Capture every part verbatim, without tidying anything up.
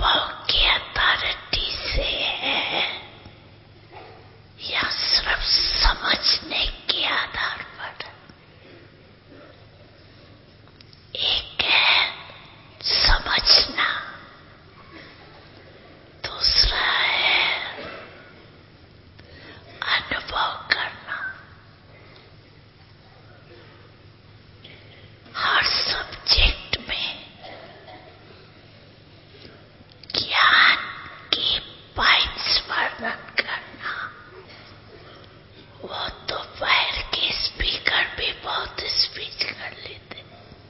अनुभव की अथॉरिटी से है या सिर्फ समझने के आधार पर? एक है समझना, दूसरा है अनुभव करना। हर सब्जेक्ट में ज्ञान की पॉइंट्स वर्णन करना, वो तो बाहर के स्पीकर भी बहुत स्पीच कर लेते,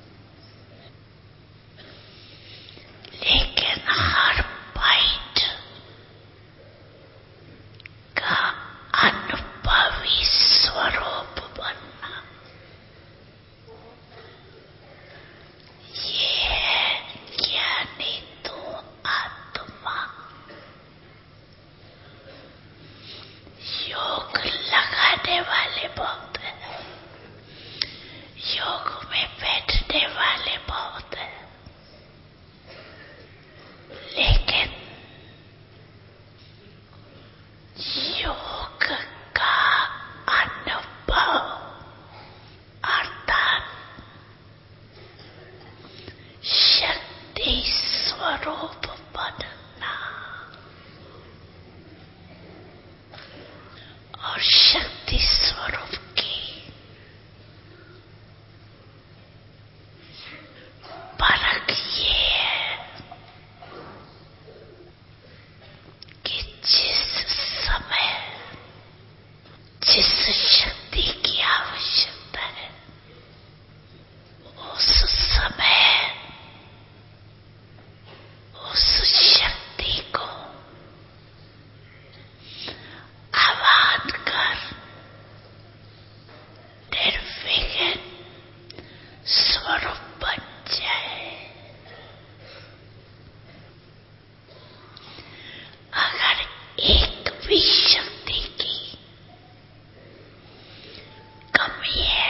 लेकिन हर पॉइंट का अनुभवी स्वरूप बनना, ये है ज्ञानी तो आत्मा। योग लगाने वाले बहुत हैं, योग में बैठने वाले बहुत हैं, लेकिन योग का अनुभव अर्थात शक्ति स्वरूप बनना और शक्ति स्वरूप की परख ये है कि जिस समय जिस शक्ति की आवश्यकता है उस समय उस शक्ति को आह्वान कर निर्विघ्न स्वरूप बन जाए। अगर एक भी शक्ति की कमी है,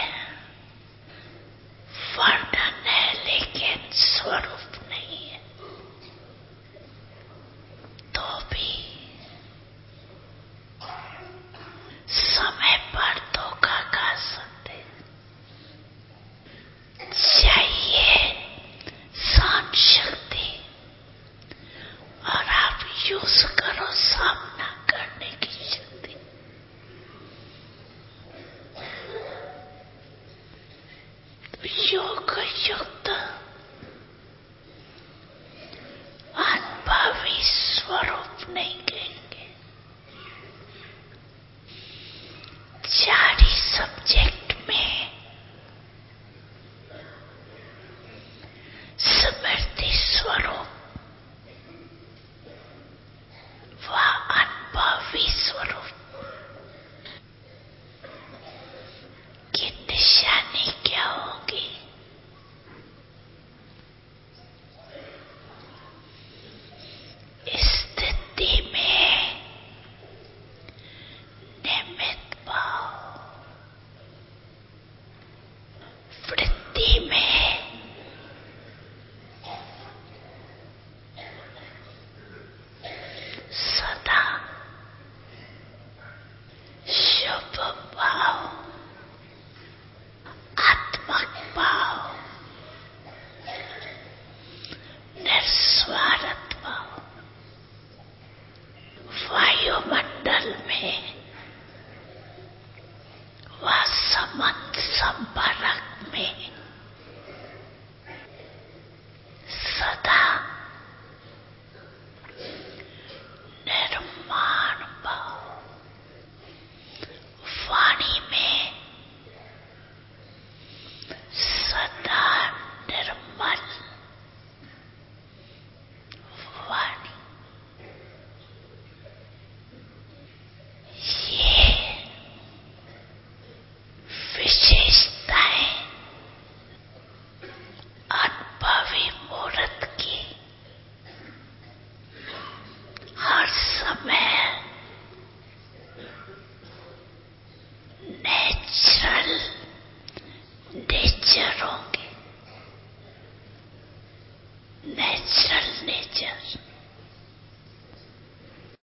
वर्णन है लेकिन स्वरूप नहीं है, तो भी समय पर धोखा खा सकते। चाहिए शांत शक्ति और आप यूज करो सब